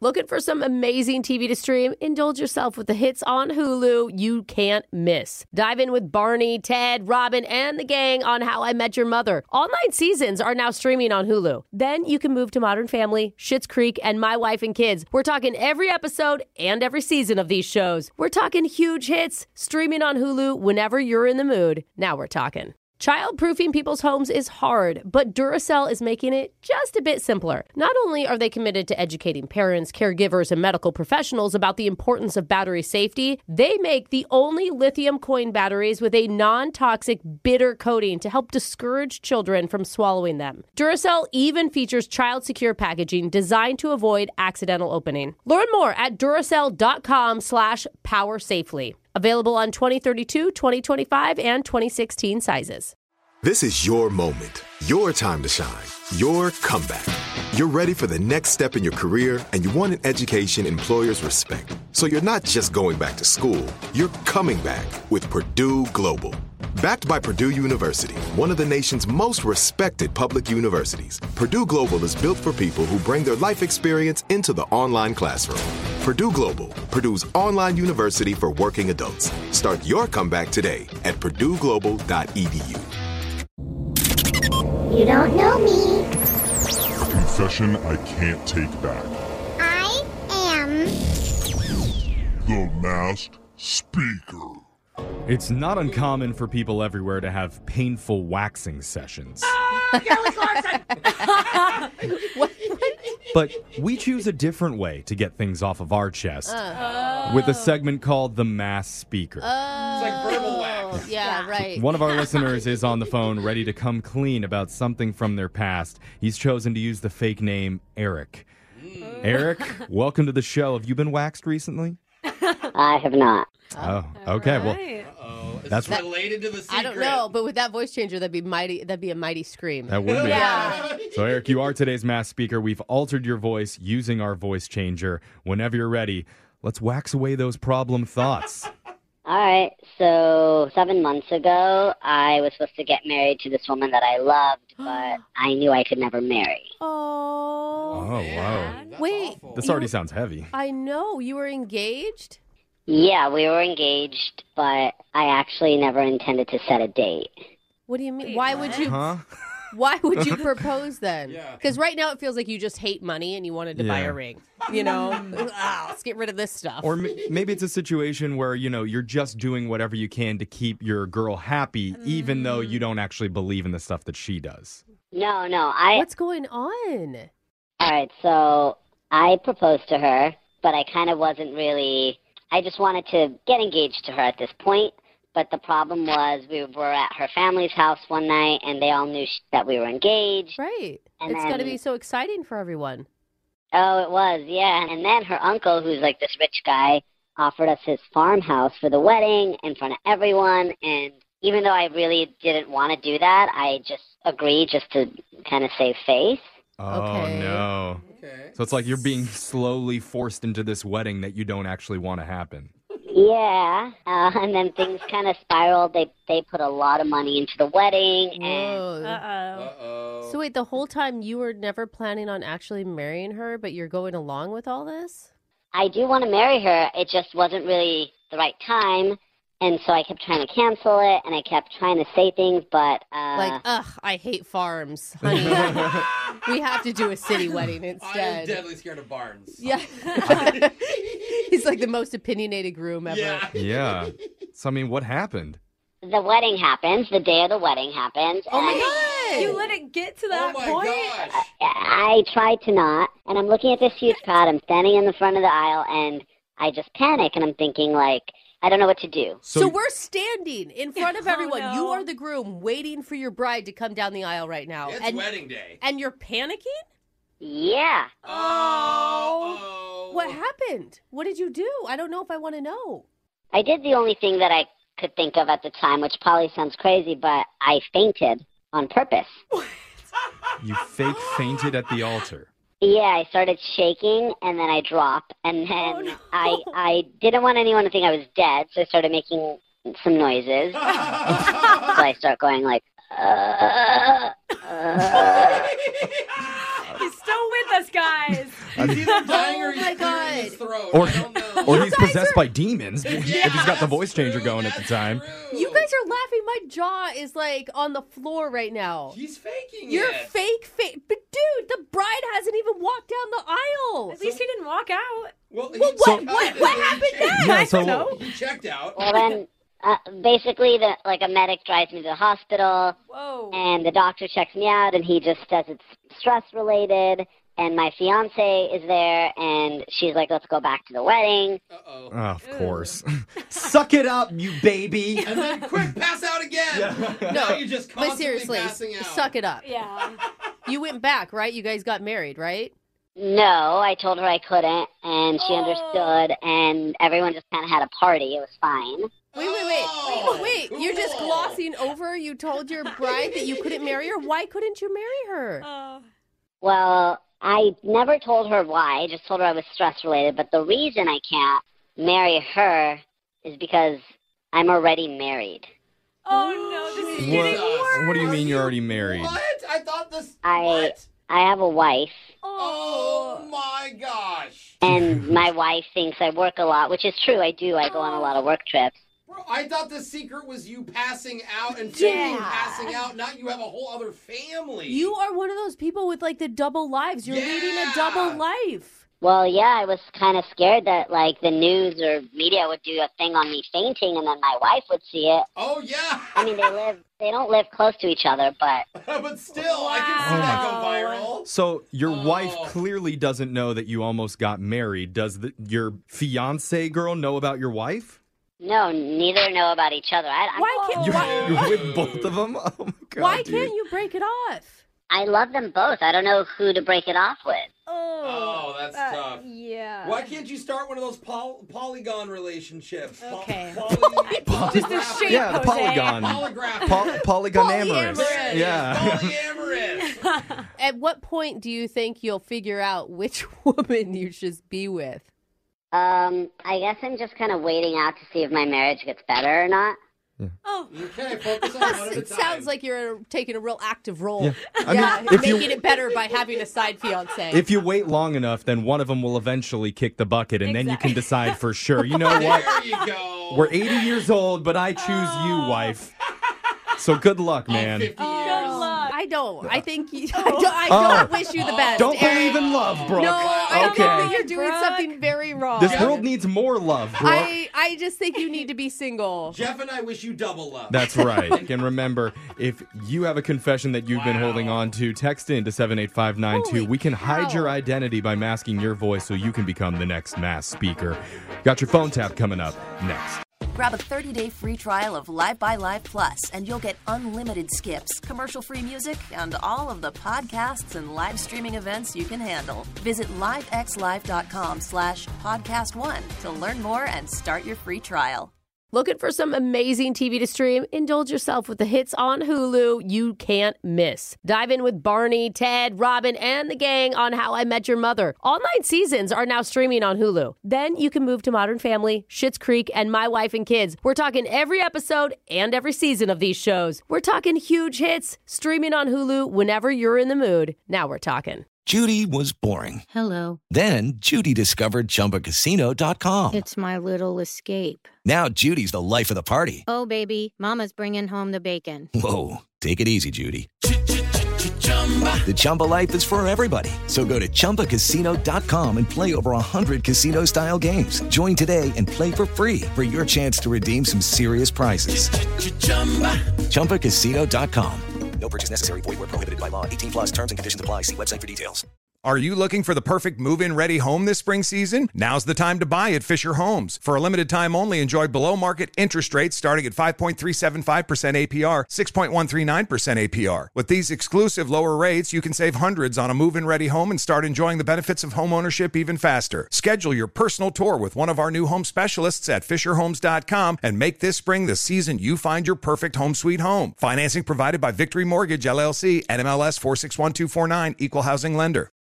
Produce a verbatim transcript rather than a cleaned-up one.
Looking for some amazing T V to stream? Indulge yourself with the hits on Hulu you can't miss. Dive in with Barney, Ted, Robin, and the gang on How I Met Your Mother. All nine seasons are now streaming on Hulu. Then you can move to Modern Family, Schitt's Creek, and My Wife and Kids. We're talking every episode and every season of these shows. We're talking huge hits, streaming on Hulu whenever you're in the mood. Now we're talking. Child-proofing people's homes is hard, but Duracell is making it just a bit simpler. Not only are they committed to educating parents, caregivers, and medical professionals about the importance of battery safety, they make the only lithium coin batteries with a non-toxic bitter coating to help discourage children from swallowing them. Duracell even features child-secure packaging designed to avoid accidental opening. Learn more at Duracell.com slash power safely. Available on twenty thirty-two, twenty twenty-five, and twenty sixteen sizes. This is your moment, your time to shine, your comeback. You're ready for the next step in your career, and you want an education employers respect. So you're not just going back to school, you're coming back with Purdue Global. Backed by Purdue University, one of the nation's most respected public universities, Purdue Global is built for people who bring their life experience into the online classroom. Purdue Global, Purdue's online university for working adults. Start your comeback today at purdue global dot e d u. You don't know me. A confession I can't take back. I am The Masked Speaker. It's not uncommon for people everywhere to have painful waxing sessions. Kelly Clarkson! What? But we choose a different way to get things off of our chest with a segment called The Masked Speaker. It's like verbal wax. Yeah, right. One of our listeners is on the phone ready to come clean about something from their past. He's chosen to use the fake name Eric. Eric, welcome to the show. Have you been waxed recently? I have not. Oh, okay. Well, Uh-oh. Is That's this what- related to the secret? I don't know, but with that voice changer, that'd be mighty. That'd be a mighty scream. that would be. Yeah. So, Eric, you are today's masked speaker. We've altered your voice using our voice changer. Whenever you're ready, let's wax away those problem thoughts. All right. So seven months ago, I was supposed to get married to this woman that I loved, but I knew I could never marry. Oh. Oh, wow. That's Wait. awful. This already sounds heavy. I know. You were engaged? Yeah, we were engaged, but I actually never intended to set a date. What do you mean? Why would you? Huh? Why would you propose then? Yeah. Because right now it feels like you just hate money and you wanted to buy Yeah. a ring. You know, ah, let's get rid of this stuff. Or m- maybe it's a situation where, you know, you're just doing whatever you can to keep your girl happy, even though you don't actually believe in the stuff that she does. No, no. I What's going on? All right. So I proposed to her, but I kind of wasn't really. I just wanted to get engaged to her at this point. But the problem was we were at her family's house one night, and they all knew sh- that we were engaged. Right. And It's got to then- be so exciting for everyone. Oh, it was, yeah. And then her uncle, who's like this rich guy, offered us his farmhouse for the wedding in front of everyone. And even though I really didn't want to do that, I just agreed just to kind of save face. Oh, Okay. no. Okay. So it's like you're being slowly forced into this wedding that you don't actually want to happen. Yeah, uh, and then things kind of spiraled. They they put a lot of money into the wedding, and Whoa. Uh-oh. So wait, the whole time you were never planning on actually marrying her, but you're going along with all this? I do want to marry her. It just wasn't really the right time, and so I kept trying to cancel it, and I kept trying to say things, but uh, Like, ugh, I hate farms, honey. We have to do a city wedding I am instead. deadly scared of barns. Yeah. He's like the most opinionated groom ever. Yeah. Yeah. So, I mean, what happened? the wedding happens. The day of the wedding happens. Oh my and God. You let it get to Oh that my point? gosh. I tried to not, and I'm looking at this huge crowd. I'm standing in the front of the aisle, and I just panic, and I'm thinking, like, I don't know what to do. So, we're standing in front of Oh, everyone. You no. are the groom waiting for your bride to come down the aisle right now. It's and, wedding day. and you're panicking? Yeah. Oh. What happened? What did you do? I don't know if I want to know. I did the only thing that I could think of at the time, which probably sounds crazy, but I fainted on purpose. You fake fainted at the altar. Yeah, I started shaking, and then I dropped, and then Oh, no. I I didn't want anyone to think I was dead, so I started making some noises. So I start going like, uh, uh. He's still with us, guys. I mean, He's either dying or Oh he's my clearing his God. throat. or, I don't know. or he's guys possessed are- by demons if Yeah, he's got the that's voice changer true, going at the that's time. true. You guys are laughing. My jaw is like on the floor right now. He's faking You're it. fake, fake. But dude, the bride hasn't even walked down the aisle. At least he didn't walk out. Well, he- Well, what, So- what, what happened next? Yeah, so know. He checked out. Well, then, uh, basically, the like a medic drives me to the hospital, Whoa. and the doctor checks me out, and he just says it's stress related. And my fiance is there, and she's like, "Let's go back to the wedding." Uh-oh. Oh, of course. Suck it up, you baby. And then quick, pass out again. Now No, you're just But constantly seriously, passing out. suck it up. Yeah. You went back, right? You guys got married, right? No, I told her I couldn't, and she Oh. understood, and everyone just kind of had a party. It was fine. Wait, wait, wait. Oh, wait, wait. You're just cool. glossing over. You told your bride that you couldn't marry her. Why couldn't you marry her? Uh, Well, I never told her why. I just told her I was stress related. But the reason I can't marry her is because I'm already married. oh no, this is What, getting worse. what do you mean you're already married? What? I thought this. I- What? I have a wife, Oh my gosh. and my wife thinks I work a lot, which is true. I do. I go on a lot of work trips. Bro, I thought the secret was you passing out and faking Yeah. passing out. Now you have a whole other family. You are one of those people with like the double lives. You're leading Yeah. a double life. Well, yeah, I was kind of scared that like the news or media would do a thing on me fainting, and then my wife would see it. Oh yeah. I mean, they live, they don't live close to each other, but But still, I can see Wow. that go viral. So your Oh. wife clearly doesn't know that you almost got married. Does the, your fiance girl know about your wife? no, neither know about each other. I, I'm, Why can't You're, why, you're with both of them? Oh my god. why dude. can't you break it off? I love them both. I don't know who to break it off with. Oh, that's Uh, tough. Yeah. Why can't you start one of those poly- polygon relationships? Po- Okay. poly- Just a shape, Yeah, the Jose. polygon. Holographic. Poly- polygonamorous. Polyamorous. Yeah. Polyamorous. At what point do you think you'll figure out which woman you should be with? Um, I guess I'm just kind of waiting out to see if my marriage gets better or not. Oh. Okay, focus on one at a It time. sounds like you're taking a real active role. Yeah. I mean, Yeah, if you- making it better by having a side fiance. If you wait long enough, then one of them will eventually kick the bucket, and then you can decide for sure. You know what? There you go. We're eighty years old, but I choose you, wife. So good luck, Oh, man. fifty Good years. luck. I don't. I think you, I don't, I don't Oh. wish you the best. Don't Eric. believe in love, Brooke. No, I okay. think that you're doing Brooke. something very wrong. This world needs more love, Brooke. I, I just think you need to be single. Jeff and I wish you double love. That's right. And remember, if you have a confession that you've been Wow. holding on to, text in to seven eight five nine two. Holy We can hide cow. your identity by masking your voice so you can become the next mass speaker. Got your phone tap coming up next. Grab a thirty-day free trial of Live by Live Plus, and you'll get unlimited skips, commercial-free music, and all of the podcasts and live streaming events you can handle. Visit livexlive.com slash podcast one to learn more and start your free trial. Looking for some amazing T V to stream? Indulge yourself with the hits on Hulu you can't miss. Dive in with Barney, Ted, Robin, and the gang on How I Met Your Mother. All nine seasons are now streaming on Hulu. Then you can move to Modern Family, Schitt's Creek, and My Wife and Kids. We're talking every episode and every season of these shows. We're talking huge hits, streaming on Hulu whenever you're in the mood. Now we're talking. Judy was boring. Hello. Then Judy discovered Chumba Casino dot com. It's my little escape. Now Judy's the life of the party. Oh, baby, mama's bringing home the bacon. Whoa, take it easy, Judy. The Chumba life is for everybody. So go to Chumba Casino dot com and play over one hundred casino-style games. Join today and play for free for your chance to redeem some serious prizes. Chumba Casino dot com. No purchase necessary. Void where prohibited by law. eighteen plus terms and conditions apply. See website for details. Are you looking for the perfect move-in ready home this spring season? Now's the time to buy at Fisher Homes. For a limited time only, enjoy below-market interest rates starting at five point three seven five percent A P R, six point one three nine percent A P R. With these exclusive lower rates, you can save hundreds on a move-in ready home and start enjoying the benefits of home ownership even faster. Schedule your personal tour with one of our new home specialists at fisher homes dot com and make this spring the season you find your perfect home sweet home. Financing provided by Victory Mortgage, L L C, N M L S four six one two four nine, Equal Housing Lender.